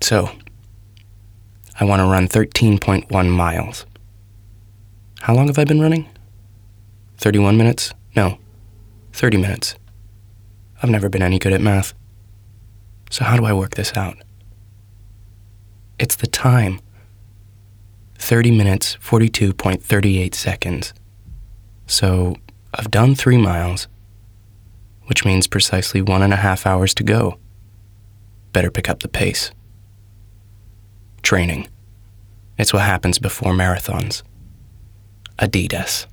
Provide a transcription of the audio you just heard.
So, I want to run 13.1 miles. How long have I been running? 31 minutes? No, 30 minutes. I've never been any good at math. So how do I work this out? It's the time. 30 minutes, 42.38 seconds. So I've done 3 miles, which means precisely 1.5 hours to go. Better pick up the pace. Training. It's what happens before marathons. Adidas.